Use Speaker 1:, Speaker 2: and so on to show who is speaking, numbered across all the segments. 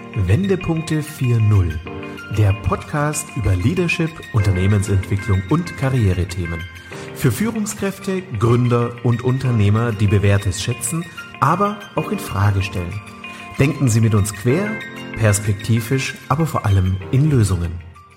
Speaker 1: Wendepunkte 4.0, der Podcast über Leadership, Unternehmensentwicklung und Karrierethemen. Für Führungskräfte, Gründer und Unternehmer, die Bewährtes schätzen, aber auch in Frage stellen. Denken Sie mit uns quer, perspektivisch, aber vor allem in Lösungen.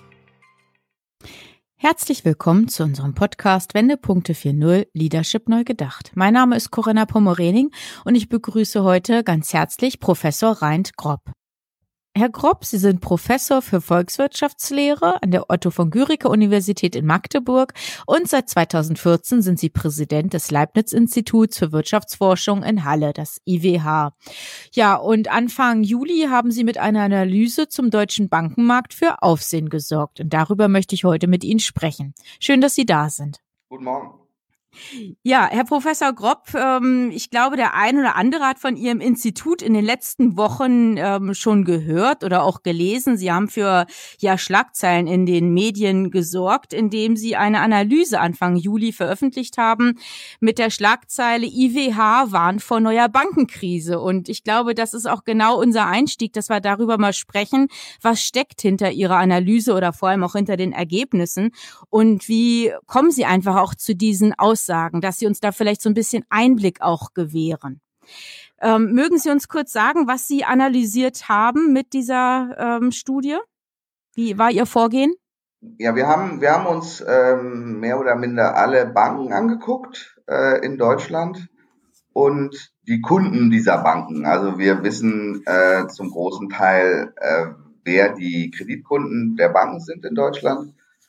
Speaker 2: Herzlich willkommen zu unserem Podcast Wendepunkte 4.0 Leadership neu gedacht. Mein Name ist Corinna Pomorening und ich begrüße heute ganz herzlich Professor Reint Grob. Herr Grob, Sie sind Professor für Volkswirtschaftslehre an der Otto-von-Guericke-Universität in Magdeburg und seit 2014 sind Sie Präsident des Leibniz-Instituts für Wirtschaftsforschung in Halle, das IWH. Ja, und Anfang Juli haben Sie mit einer Analyse zum deutschen Bankenmarkt für Aufsehen gesorgt und darüber möchte ich heute mit Ihnen sprechen. Schön, dass Sie da sind.
Speaker 3: Guten Morgen.
Speaker 2: Ja, Herr Professor Grob, ich glaube, der ein oder andere hat von Ihrem Institut in den letzten Wochen schon gehört oder auch gelesen. Sie haben für Schlagzeilen in den Medien gesorgt, indem Sie eine Analyse Anfang Juli veröffentlicht haben mit der Schlagzeile IWH warnt vor neuer Bankenkrise. Und ich glaube, das ist auch genau unser Einstieg, dass wir darüber mal sprechen, was steckt hinter Ihrer Analyse oder vor allem auch hinter den Ergebnissen und wie kommen Sie einfach auch zu diesen Aussagen, dass Sie uns da vielleicht so ein bisschen Einblick auch gewähren. Mögen Sie uns kurz sagen, was Sie analysiert haben mit dieser Studie? Wie war Ihr Vorgehen?
Speaker 3: Ja, wir haben uns mehr oder minder alle Banken angeguckt in Deutschland und die Kunden dieser Banken. Also wir wissen zum großen Teil, wer die Kreditkunden der Banken sind in Deutschland.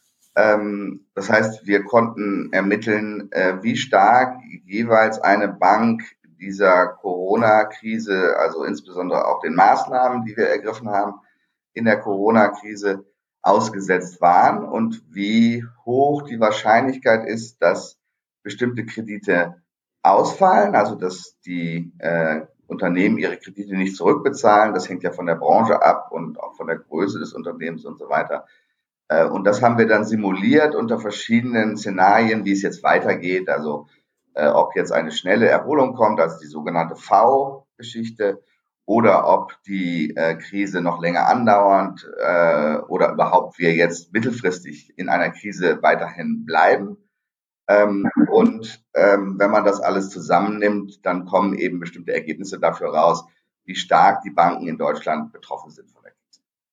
Speaker 3: Das heißt, wir konnten ermitteln, wie stark jeweils eine Bank dieser Corona-Krise, also insbesondere auch den Maßnahmen, die wir ergriffen haben, in der Corona-Krise ausgesetzt waren und wie hoch die Wahrscheinlichkeit ist, dass bestimmte Kredite ausfallen, also dass die Unternehmen ihre Kredite nicht zurückbezahlen. Das hängt ja von der Branche ab und auch von der Größe des Unternehmens und so weiter. Und das haben wir dann simuliert unter verschiedenen Szenarien, wie es jetzt weitergeht. Also ob jetzt eine schnelle Erholung kommt, also die sogenannte V-Geschichte, oder ob die Krise noch länger andauert oder überhaupt wir jetzt mittelfristig in einer Krise weiterhin bleiben. Wenn man das alles zusammennimmt, dann kommen eben bestimmte Ergebnisse dafür raus, wie stark die Banken in Deutschland betroffen sind von der Krise.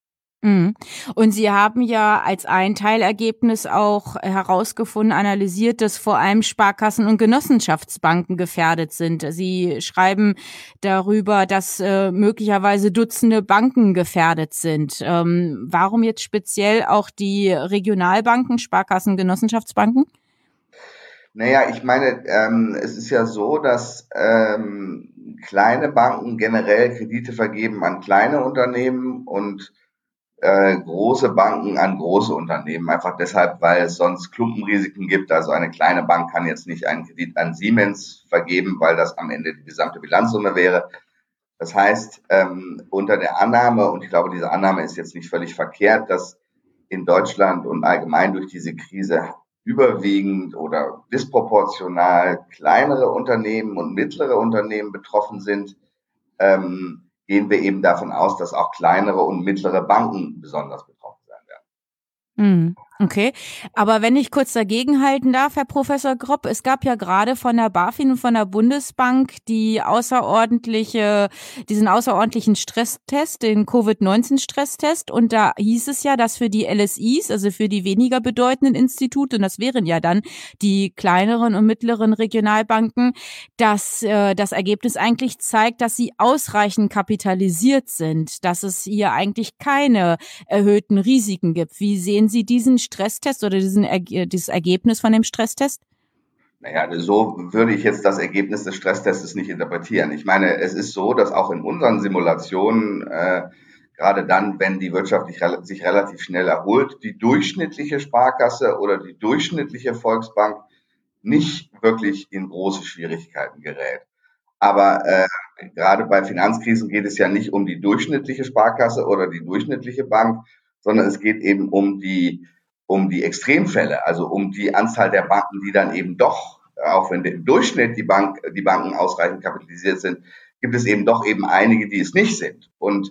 Speaker 2: Und Sie haben ja als ein Teilergebnis auch herausgefunden, analysiert, dass vor allem Sparkassen und Genossenschaftsbanken gefährdet sind. Sie schreiben darüber, dass möglicherweise Dutzende Banken gefährdet sind. Warum jetzt speziell auch die Regionalbanken, Sparkassen, Genossenschaftsbanken?
Speaker 3: Naja, ich meine, es ist ja so, dass kleine Banken generell Kredite vergeben an kleine Unternehmen und große Banken an große Unternehmen, einfach deshalb, weil es sonst Klumpenrisiken gibt. Also eine kleine Bank kann jetzt nicht einen Kredit an Siemens vergeben, weil das am Ende die gesamte Bilanzsumme wäre. Das heißt, unter der Annahme, und ich glaube, diese Annahme ist jetzt nicht völlig verkehrt, dass in Deutschland und allgemein durch diese Krise überwiegend oder disproportional kleinere Unternehmen und mittlere Unternehmen betroffen sind, gehen wir eben davon aus, dass auch kleinere und mittlere Banken besonders betroffen sein werden.
Speaker 2: Okay, aber wenn ich kurz dagegenhalten darf, Herr Professor Grob, es gab ja gerade von der BaFin und von der Bundesbank diesen außerordentlichen Stresstest, den Covid-19-Stresstest, und da hieß es ja, dass für die LSIs, also für die weniger bedeutenden Institute, und das wären ja dann die kleineren und mittleren Regionalbanken, dass das Ergebnis eigentlich zeigt, dass sie ausreichend kapitalisiert sind, dass es hier eigentlich keine erhöhten Risiken gibt. Wie sehen Sie diesen Stresstest oder dieses Ergebnis von dem Stresstest?
Speaker 3: Naja, so würde ich jetzt das Ergebnis des Stresstests nicht interpretieren. Ich meine, es ist so, dass auch in unseren Simulationen, gerade dann, wenn die Wirtschaft sich relativ schnell erholt, die durchschnittliche Sparkasse oder die durchschnittliche Volksbank nicht wirklich in große Schwierigkeiten gerät. Aber gerade bei Finanzkrisen geht es ja nicht um die durchschnittliche Sparkasse oder die durchschnittliche Bank, sondern es geht eben um die Extremfälle, also um die Anzahl der Banken, die dann eben doch, auch wenn im Durchschnitt die Banken ausreichend kapitalisiert sind, gibt es eben doch eben einige, die es nicht sind. Und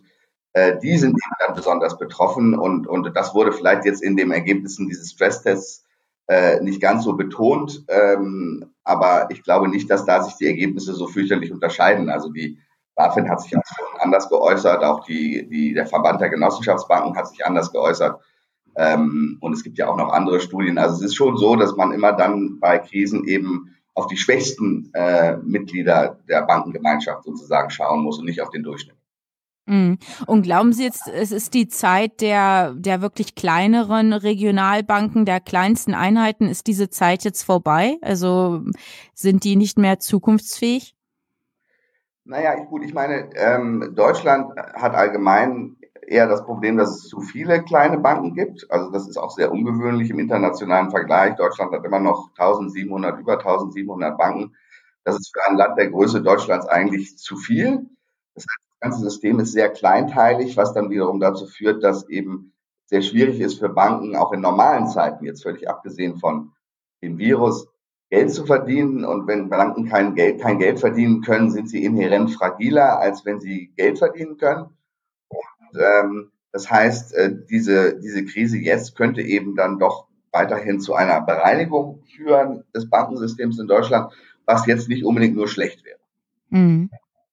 Speaker 3: Die sind eben dann besonders betroffen und das wurde vielleicht jetzt in den Ergebnissen dieses Stresstests nicht ganz so betont, aber ich glaube nicht, dass da sich die Ergebnisse so fürchterlich unterscheiden. Also die BaFin hat sich auch schon anders geäußert, auch der Verband der Genossenschaftsbanken hat sich anders geäußert. Und es gibt ja auch noch andere Studien. Also es ist schon so, dass man immer dann bei Krisen eben auf die schwächsten Mitglieder der Bankengemeinschaft sozusagen schauen muss und nicht auf den Durchschnitt.
Speaker 2: Und glauben Sie jetzt, es ist die Zeit der wirklich kleineren Regionalbanken, der kleinsten Einheiten, ist diese Zeit jetzt vorbei? Also sind die nicht mehr zukunftsfähig?
Speaker 3: Naja, gut, ich meine, Deutschland hat allgemein eher das Problem, dass es zu viele kleine Banken gibt. Also das ist auch sehr ungewöhnlich im internationalen Vergleich. Deutschland hat immer noch über 1700 Banken. Das ist für ein Land der Größe Deutschlands eigentlich zu viel. Das heißt, das ganze System ist sehr kleinteilig, was dann wiederum dazu führt, dass eben sehr schwierig ist für Banken, auch in normalen Zeiten, jetzt völlig abgesehen von dem Virus, Geld zu verdienen. Und wenn Banken kein Geld verdienen können, sind sie inhärent fragiler, als wenn sie Geld verdienen können. Das heißt, diese Krise jetzt könnte eben dann doch weiterhin zu einer Bereinigung führen des Bankensystems in Deutschland, was jetzt nicht unbedingt nur schlecht wäre.
Speaker 2: Mhm.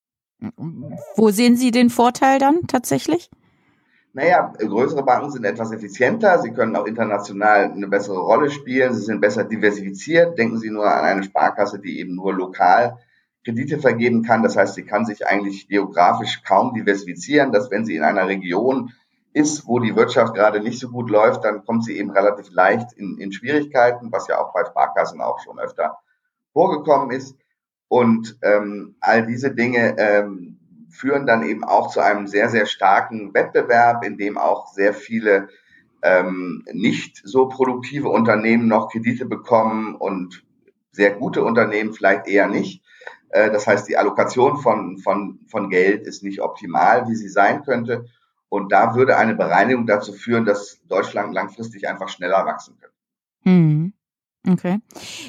Speaker 2: Wo sehen Sie den Vorteil dann tatsächlich?
Speaker 3: Naja, größere Banken sind etwas effizienter, sie können auch international eine bessere Rolle spielen, sie sind besser diversifiziert. Denken Sie nur an eine Sparkasse, die eben nur lokal Kredite vergeben kann. Das heißt, sie kann sich eigentlich geografisch kaum diversifizieren, dass wenn sie in einer Region ist, wo die Wirtschaft gerade nicht so gut läuft, dann kommt sie eben relativ leicht in Schwierigkeiten, was ja auch bei Sparkassen auch schon öfter vorgekommen ist. Und all diese Dinge führen dann eben auch zu einem sehr, sehr starken Wettbewerb, in dem auch sehr viele nicht so produktive Unternehmen noch Kredite bekommen und sehr gute Unternehmen vielleicht eher nicht. Das heißt, die Allokation von Geld ist nicht optimal, wie sie sein könnte. Und da würde eine Bereinigung dazu führen, dass Deutschland langfristig einfach schneller wachsen könnte.
Speaker 2: Okay.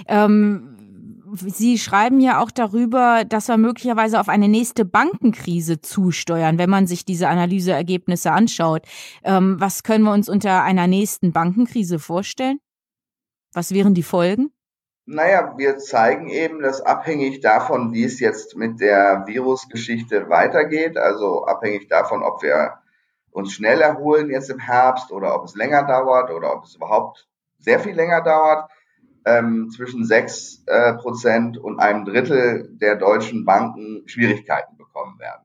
Speaker 2: Sie schreiben ja auch darüber, dass wir möglicherweise auf eine nächste Bankenkrise zusteuern, wenn man sich diese Analyseergebnisse anschaut. Was können wir uns unter einer nächsten Bankenkrise vorstellen? Was wären die Folgen?
Speaker 3: Naja, wir zeigen eben, dass abhängig davon, wie es jetzt mit der Virusgeschichte weitergeht, also abhängig davon, ob wir uns schnell erholen jetzt im Herbst oder ob es länger dauert oder ob es überhaupt sehr viel länger dauert, zwischen 6% und einem Drittel der deutschen Banken Schwierigkeiten bekommen werden.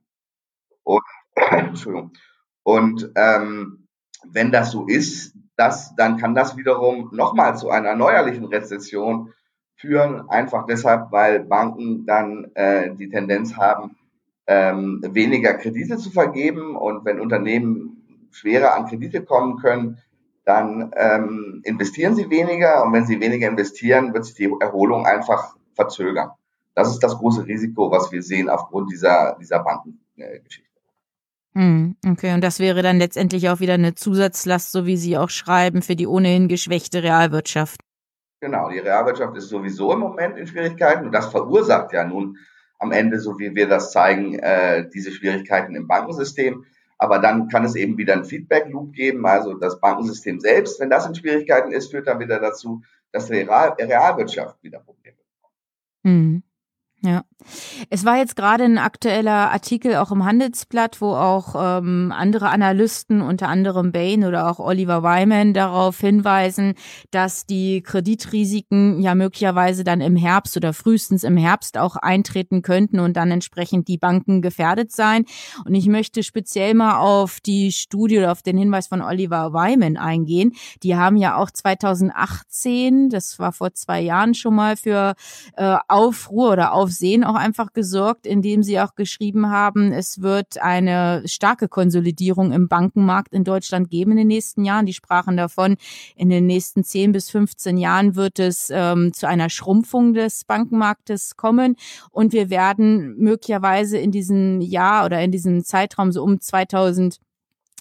Speaker 3: Und wenn das so ist, dann kann das wiederum nochmal zu einer neuerlichen Rezession führen, einfach deshalb, weil Banken dann die Tendenz haben, weniger Kredite zu vergeben. Und wenn Unternehmen schwerer an Kredite kommen können, dann investieren sie weniger. Und wenn sie weniger investieren, wird sich die Erholung einfach verzögern. Das ist das große Risiko, was wir sehen aufgrund dieser Bankengeschichte.
Speaker 2: Okay, und das wäre dann letztendlich auch wieder eine Zusatzlast, so wie Sie auch schreiben, für die ohnehin geschwächte Realwirtschaft.
Speaker 3: Genau, die Realwirtschaft ist sowieso im Moment in Schwierigkeiten und das verursacht ja nun am Ende, so wie wir das zeigen, diese Schwierigkeiten im Bankensystem. Aber dann kann es eben wieder einen Feedback-Loop geben, also das Bankensystem selbst, wenn das in Schwierigkeiten ist, führt dann wieder dazu, dass die Realwirtschaft wieder Probleme bekommt.
Speaker 2: Ja, es war jetzt gerade ein aktueller Artikel auch im Handelsblatt, wo auch andere Analysten, unter anderem Bain oder auch Oliver Wyman, darauf hinweisen, dass die Kreditrisiken ja möglicherweise dann im Herbst oder frühestens im Herbst auch eintreten könnten und dann entsprechend die Banken gefährdet sein. Und ich möchte speziell mal auf die Studie oder auf den Hinweis von Oliver Wyman eingehen. Die haben ja auch 2018, das war vor 2 Jahren schon mal, für Aufruhr oder Aufsehen auch einfach gesorgt, indem sie auch geschrieben haben, es wird eine starke Konsolidierung im Bankenmarkt in Deutschland geben in den nächsten Jahren. Die sprachen davon, in den nächsten 10 bis 15 Jahren wird es zu einer Schrumpfung des Bankenmarktes kommen und wir werden möglicherweise in diesem Jahr oder in diesem Zeitraum so um 2025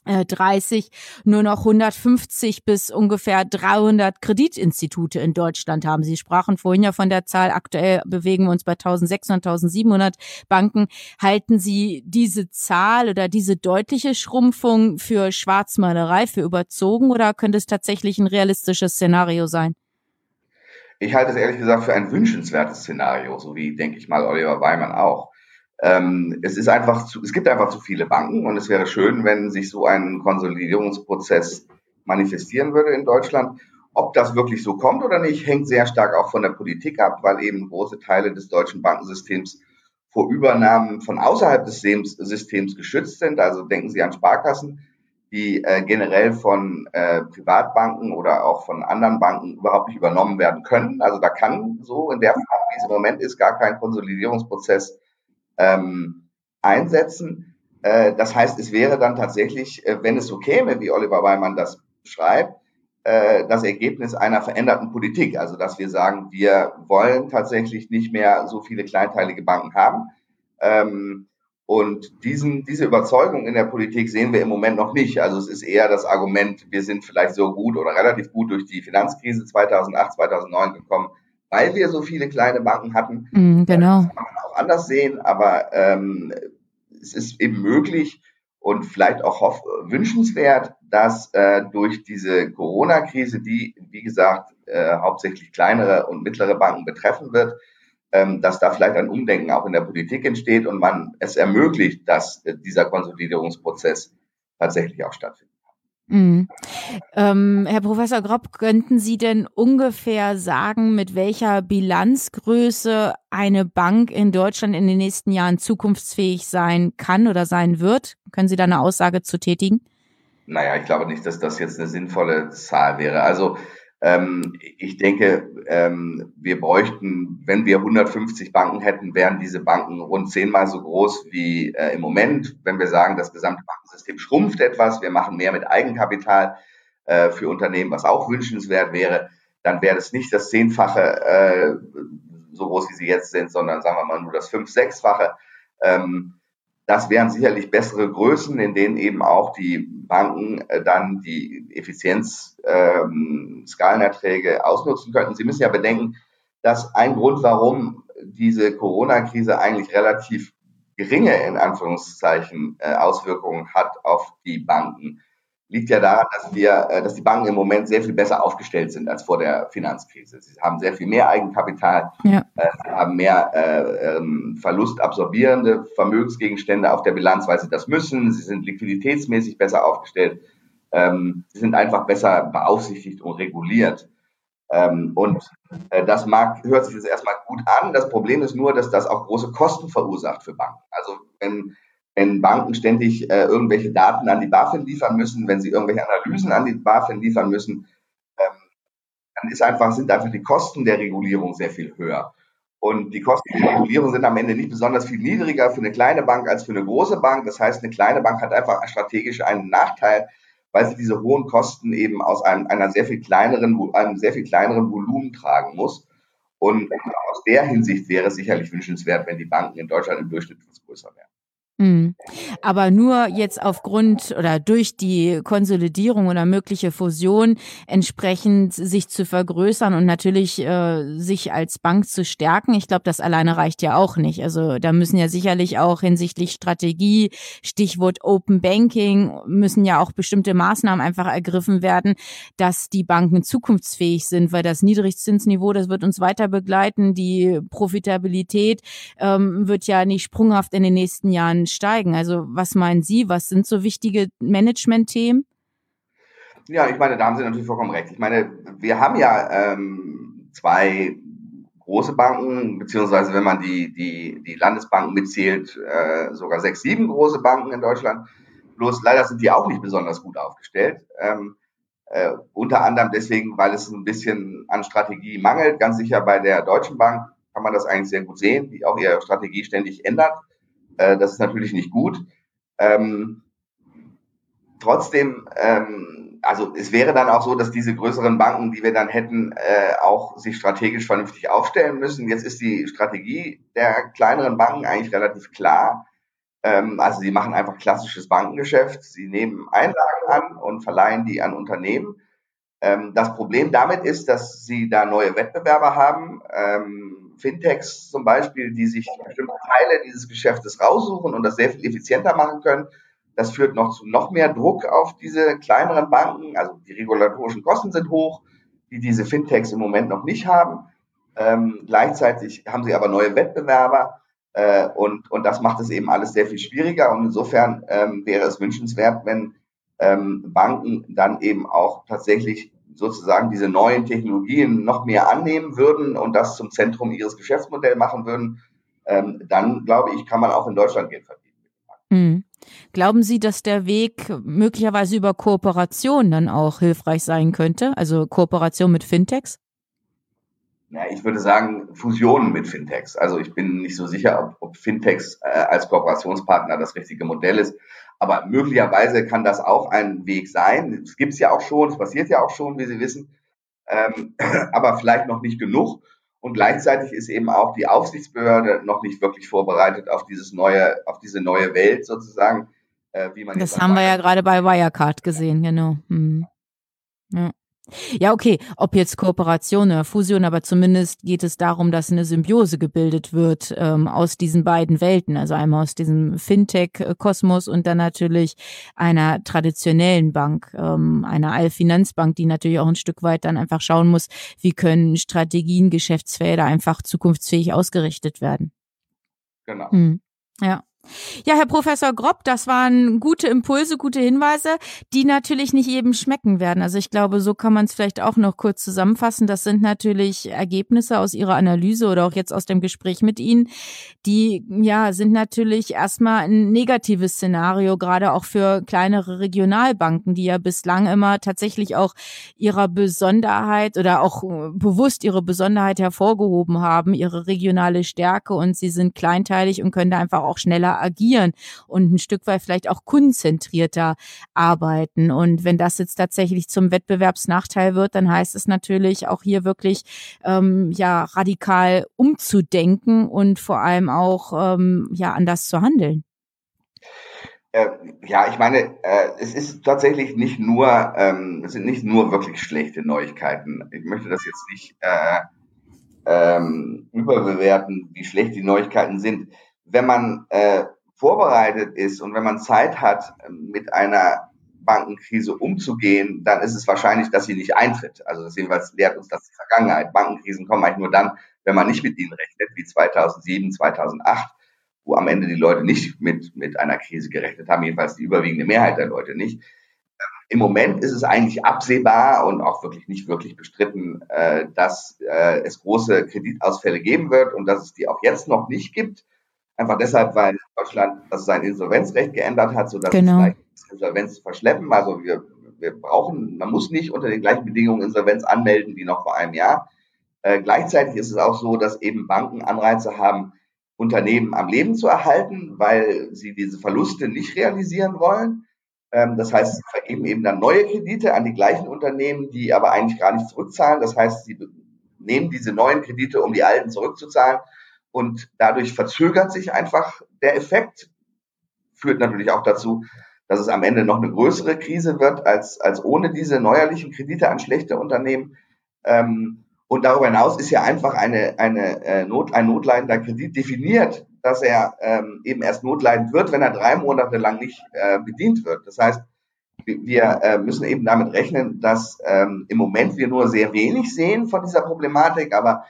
Speaker 2: 30 nur noch 150 bis ungefähr 300 Kreditinstitute in Deutschland haben. Sie sprachen vorhin ja von der Zahl, aktuell bewegen wir uns bei 1600, 1700 Banken. Halten Sie diese Zahl oder diese deutliche Schrumpfung für Schwarzmalerei, für überzogen, oder könnte es tatsächlich ein realistisches Szenario sein?
Speaker 3: Ich halte es ehrlich gesagt für ein wünschenswertes Szenario, so wie, denke ich mal, Oliver Wyman auch. Es gibt einfach zu viele Banken und es wäre schön, wenn sich so ein Konsolidierungsprozess manifestieren würde in Deutschland. Ob das wirklich so kommt oder nicht, hängt sehr stark auch von der Politik ab, weil eben große Teile des deutschen Bankensystems vor Übernahmen von außerhalb des Systems geschützt sind. Also denken Sie an Sparkassen, die generell von Privatbanken oder auch von anderen Banken überhaupt nicht übernommen werden können. Also da kann so in der Form, wie es im Moment ist, gar kein Konsolidierungsprozess einsetzen. Das heißt, es wäre dann tatsächlich, wenn es so käme, wie Oliver Wyman das beschreibt, das Ergebnis einer veränderten Politik. Also, dass wir sagen, wir wollen tatsächlich nicht mehr so viele kleinteilige Banken haben. Und diese Überzeugung in der Politik sehen wir im Moment noch nicht. Also es ist eher das Argument, wir sind vielleicht so gut oder relativ gut durch die Finanzkrise 2008, 2009 gekommen, weil wir so viele kleine Banken hatten.
Speaker 2: Genau.
Speaker 3: Das kann man auch anders sehen, aber es ist eben möglich und vielleicht auch wünschenswert, dass durch diese Corona-Krise, die, wie gesagt, hauptsächlich kleinere und mittlere Banken betreffen wird, dass da vielleicht ein Umdenken auch in der Politik entsteht und man es ermöglicht, dass dieser Konsolidierungsprozess tatsächlich auch stattfindet.
Speaker 2: Herr Professor Gropp, könnten Sie denn ungefähr sagen, mit welcher Bilanzgröße eine Bank in Deutschland in den nächsten Jahren zukunftsfähig sein kann oder sein wird? Können Sie da eine Aussage zu tätigen?
Speaker 3: Naja, ich glaube nicht, dass das jetzt eine sinnvolle Zahl wäre. Also ich denke, wir bräuchten, wenn wir 150 Banken hätten, wären diese Banken rund 10-mal so groß wie im Moment. Wenn wir sagen, das gesamte Bankensystem schrumpft etwas, wir machen mehr mit Eigenkapital für Unternehmen, was auch wünschenswert wäre, dann wäre das nicht das 10-fache so groß, wie sie jetzt sind, sondern sagen wir mal nur das 5-, 6-fache. Das wären sicherlich bessere Größen, in denen eben auch die Banken dann die Skalenerträge ausnutzen könnten. Sie müssen ja bedenken, dass ein Grund, warum diese Corona-Krise eigentlich relativ geringe, in Anführungszeichen, Auswirkungen hat auf die Banken, liegt ja daran, dass die Banken im Moment sehr viel besser aufgestellt sind als vor der Finanzkrise. Sie haben sehr viel mehr Eigenkapital, sie haben mehr verlustabsorbierende Vermögensgegenstände auf der Bilanz, weil sie das müssen. Sie sind liquiditätsmäßig besser aufgestellt. Sie sind einfach besser beaufsichtigt und reguliert. Das hört sich jetzt erstmal gut an. Das Problem ist nur, dass das auch große Kosten verursacht für Banken. Also wenn Banken ständig irgendwelche Daten an die BaFin liefern müssen, wenn sie irgendwelche Analysen an die BaFin liefern müssen, dann sind einfach die Kosten der Regulierung sehr viel höher. Und die Kosten der Regulierung sind am Ende nicht besonders viel niedriger für eine kleine Bank als für eine große Bank. Das heißt, eine kleine Bank hat einfach strategisch einen Nachteil, weil sie diese hohen Kosten eben aus einem sehr viel kleineren Volumen tragen muss. Und aus der Hinsicht wäre es sicherlich wünschenswert, wenn die Banken in Deutschland im Durchschnitt etwas größer wären.
Speaker 2: Aber nur jetzt aufgrund oder durch die Konsolidierung oder mögliche Fusion entsprechend sich zu vergrößern und natürlich sich als Bank zu stärken. Ich glaube, das alleine reicht ja auch nicht. Also da müssen ja sicherlich auch hinsichtlich Strategie, Stichwort Open Banking, müssen ja auch bestimmte Maßnahmen einfach ergriffen werden, dass die Banken zukunftsfähig sind, weil das Niedrigzinsniveau, das wird uns weiter begleiten. Die Profitabilität wird ja nicht sprunghaft in den nächsten Jahren steigen. Also was meinen Sie, was sind so wichtige Management-Themen?
Speaker 3: Ja, ich meine, da haben Sie natürlich vollkommen recht. Ich meine, wir haben ja 2 große Banken, beziehungsweise wenn man die Landesbanken mitzählt, sogar 6, 7 große Banken in Deutschland. Bloß leider sind die auch nicht besonders gut aufgestellt. Unter anderem deswegen, weil es ein bisschen an Strategie mangelt. Ganz sicher bei der Deutschen Bank kann man das eigentlich sehr gut sehen, die auch ihre Strategie ständig ändert. Das ist natürlich nicht gut. Trotzdem, also es wäre dann auch so, dass diese größeren Banken, die wir dann hätten, auch sich strategisch vernünftig aufstellen müssen. Jetzt ist die Strategie der kleineren Banken eigentlich relativ klar. Also sie machen einfach klassisches Bankengeschäft. Sie nehmen Einlagen an und verleihen die an Unternehmen. Das Problem damit ist, dass sie da neue Wettbewerber haben, Fintechs zum Beispiel, die sich bestimmte Teile dieses Geschäftes raussuchen und das sehr viel effizienter machen können. Das führt noch zu noch mehr Druck auf diese kleineren Banken. Also die regulatorischen Kosten sind hoch, die diese Fintechs im Moment noch nicht haben. Gleichzeitig haben sie aber neue Wettbewerber. Und das macht es eben alles sehr viel schwieriger. Und insofern wäre es wünschenswert, wenn Banken dann eben auch tatsächlich sozusagen diese neuen Technologien noch mehr annehmen würden und das zum Zentrum ihres Geschäftsmodells machen würden. Dann, glaube ich, kann man auch in Deutschland Geld verdienen.
Speaker 2: Mhm. Glauben Sie, dass der Weg möglicherweise über Kooperation dann auch hilfreich sein könnte? Also Kooperation mit Fintechs?
Speaker 3: Ja, ich würde sagen, Fusionen mit Fintechs. Also ich bin nicht so sicher, ob Fintechs als Kooperationspartner das richtige Modell ist. Aber möglicherweise kann das auch ein Weg sein. Es gibt es ja auch schon, es passiert ja auch schon, wie Sie wissen, aber vielleicht noch nicht genug. Und gleichzeitig ist eben auch die Aufsichtsbehörde noch nicht wirklich vorbereitet auf diese neue Welt sozusagen, wie man jetzt.
Speaker 2: Das haben wir ja gerade bei Wirecard gesehen, genau. Ja. Ja, okay, ob jetzt Kooperation oder Fusion, aber zumindest geht es darum, dass eine Symbiose gebildet wird aus diesen beiden Welten, also einmal aus diesem Fintech-Kosmos und dann natürlich einer traditionellen Bank, einer Allfinanzbank, die natürlich auch ein Stück weit dann einfach schauen muss, wie können Strategien, Geschäftsfelder einfach zukunftsfähig ausgerichtet werden.
Speaker 3: Genau.
Speaker 2: Ja. Ja, Herr Professor Gropp, das waren gute Impulse, gute Hinweise, die natürlich nicht jedem schmecken werden. Also ich glaube, so kann man es vielleicht auch noch kurz zusammenfassen. Das sind natürlich Ergebnisse aus Ihrer Analyse oder auch jetzt aus dem Gespräch mit Ihnen, die sind natürlich erstmal ein negatives Szenario, gerade auch für kleinere Regionalbanken, die ja bislang immer tatsächlich auch ihrer Besonderheit oder auch bewusst ihre Besonderheit hervorgehoben haben, ihre regionale Stärke, und sie sind kleinteilig und können da einfach auch schneller agieren und ein Stück weit vielleicht auch kundenzentrierter arbeiten. Und wenn das jetzt tatsächlich zum Wettbewerbsnachteil wird, dann heißt es natürlich auch hier wirklich radikal umzudenken und vor allem auch anders zu handeln.
Speaker 3: Ich meine, es ist tatsächlich nicht nur, es sind nicht nur wirklich schlechte Neuigkeiten. Ich möchte das jetzt nicht überbewerten, wie schlecht die Neuigkeiten sind. Wenn man vorbereitet ist und wenn man Zeit hat, mit einer Bankenkrise umzugehen, dann ist es wahrscheinlich, dass sie nicht eintritt. Also das jedenfalls lehrt uns das die Vergangenheit. Bankenkrisen kommen eigentlich nur dann, wenn man nicht mit ihnen rechnet, wie 2007, 2008, wo am Ende die Leute nicht mit einer Krise gerechnet haben, jedenfalls die überwiegende Mehrheit der Leute nicht. Im Moment ist es eigentlich absehbar und auch wirklich nicht wirklich bestritten, dass es große Kreditausfälle geben wird und dass es die auch jetzt noch nicht gibt. Einfach deshalb, weil Deutschland sein Insolvenzrecht geändert hat, sodass es leicht ist, Insolvenz zu verschleppen. Also man muss nicht unter den gleichen Bedingungen Insolvenz anmelden wie noch vor einem Jahr. Gleichzeitig ist es auch so, dass eben Banken Anreize haben, Unternehmen am Leben zu erhalten, weil sie diese Verluste nicht realisieren wollen. Das heißt, sie vergeben eben dann neue Kredite an die gleichen Unternehmen, die aber eigentlich gar nicht zurückzahlen. Das heißt, sie nehmen diese neuen Kredite, um die alten zurückzuzahlen. Und dadurch verzögert sich einfach der Effekt, führt natürlich auch dazu, dass es am Ende noch eine größere Krise wird, als ohne diese neuerlichen Kredite an schlechte Unternehmen. Und darüber hinaus ist ja einfach ein notleidender Kredit definiert, dass er eben erst notleidend wird, wenn er 3 Monate lang nicht bedient wird. Das heißt, wir müssen eben damit rechnen, dass im Moment wir nur sehr wenig sehen von dieser Problematik, aber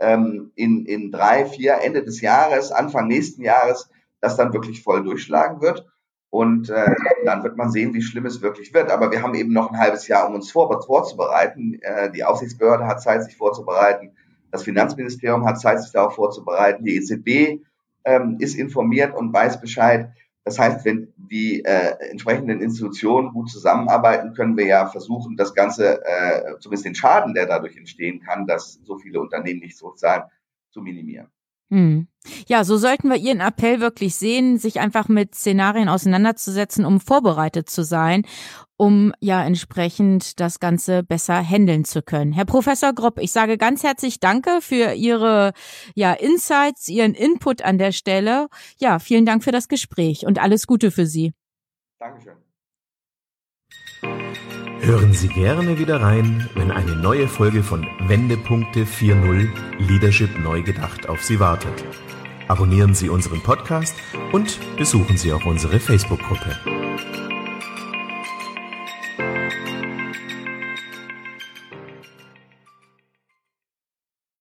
Speaker 3: in 3, 4 Ende des Jahres, Anfang nächsten Jahres, das dann wirklich voll durchschlagen wird. Und dann wird man sehen, wie schlimm es wirklich wird. Aber wir haben eben noch ein halbes Jahr, um uns vorzubereiten. Die Aufsichtsbehörde hat Zeit, sich vorzubereiten. Das Finanzministerium hat Zeit, sich darauf vorzubereiten. Die EZB ist informiert und weiß Bescheid. Das heißt, wenn die entsprechenden Institutionen gut zusammenarbeiten, können wir ja versuchen, das Ganze, zumindest den Schaden, der dadurch entstehen kann, dass so viele Unternehmen nicht zurückzahlen, zu minimieren.
Speaker 2: Ja, so sollten wir Ihren Appell wirklich sehen, sich einfach mit Szenarien auseinanderzusetzen, um vorbereitet zu sein, um ja entsprechend das Ganze besser handeln zu können. Herr Professor Gropp, ich sage ganz herzlich Danke für Ihre Insights, Ihren Input an der Stelle. Ja, vielen Dank für das Gespräch und alles Gute für Sie.
Speaker 3: Dankeschön.
Speaker 1: Hören Sie gerne wieder rein, wenn eine neue Folge von Wendepunkte 4.0 Leadership neu gedacht auf Sie wartet. Abonnieren Sie unseren Podcast und besuchen Sie auch unsere Facebook-Gruppe.